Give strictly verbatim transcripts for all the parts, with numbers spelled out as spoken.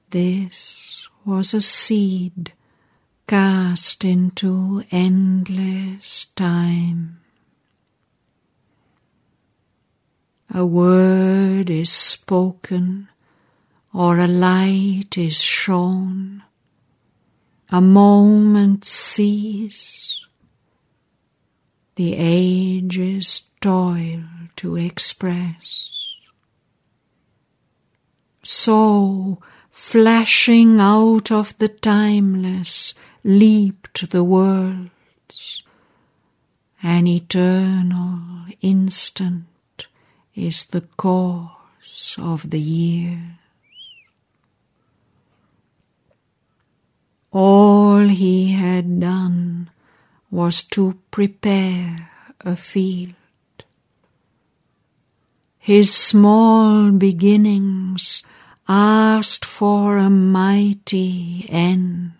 This was a seed cast into endless time. A word is spoken, or a light is shown. A moment cease. The ages toil to express. So, flashing out of the timeless, leaped the worlds. An eternal instant is the course of the years. All he had done was to prepare a field. His small beginnings asked for a mighty end.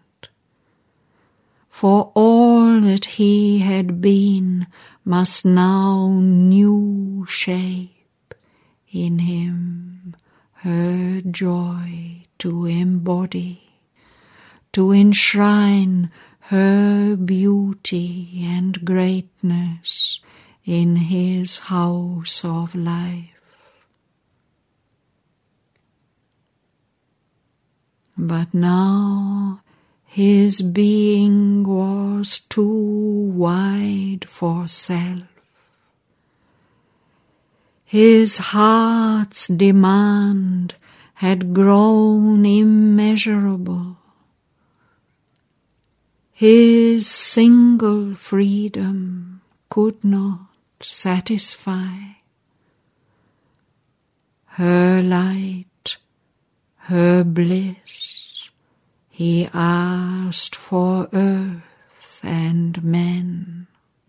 For all that he had been must now new shape in him her joy to embody, to enshrine her beauty and greatness in his house of life. But now his being was too wide for self. His heart's demand had grown immeasurable. His single freedom could not satisfy. Her light, her bliss, he asked for earth and men.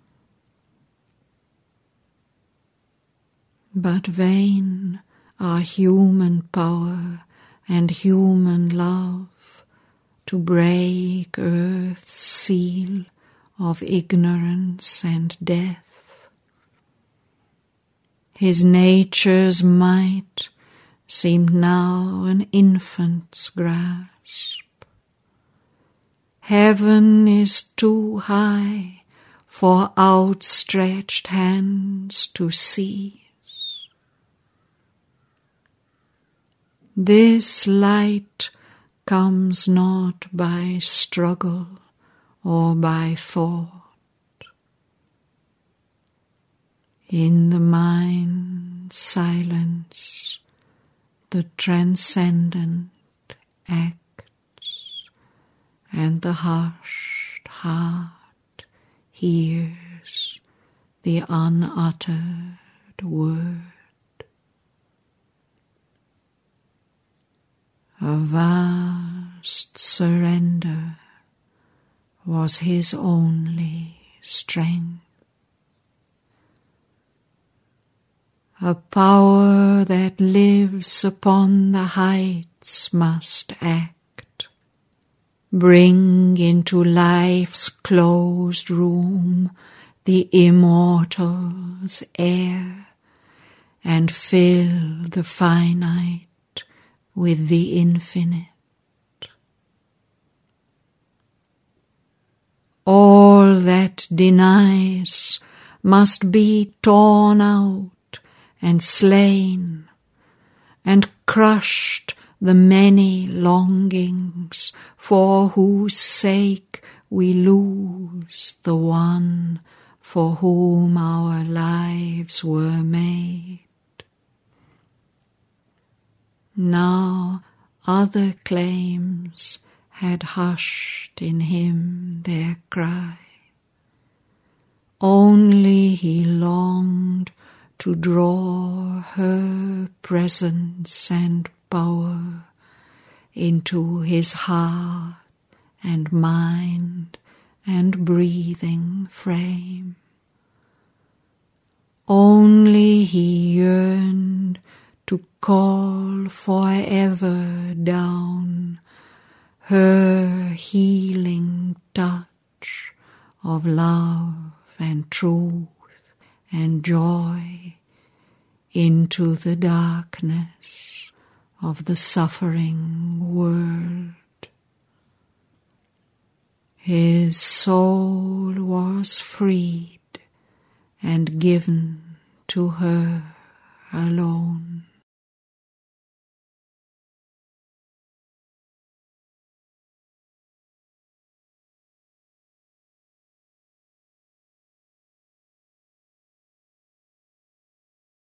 But vain are human power and human love to break earth's seal of ignorance and death. His nature's might seemed now an infant's grasp. Heaven is too high for outstretched hands to seize. This light comes not by struggle or by thought. In the mind's silence, the transcendent acts, and the hushed heart hears the unuttered word. A vast surrender was his only strength. A power that lives upon the heights must act, bring into life's closed room the immortal's air, and fill the finite with the infinite. All that denies must be torn out and slain, and crushed the many longings for whose sake we lose the one for whom our lives were made. Now other claims had hushed in him their cry. Only he longed to draw her presence and power into his heart and mind and breathing frame. Only he yearned to call forever down her healing touch of love and truth and joy into the darkness of the suffering world. his soul was freed and given to her alone.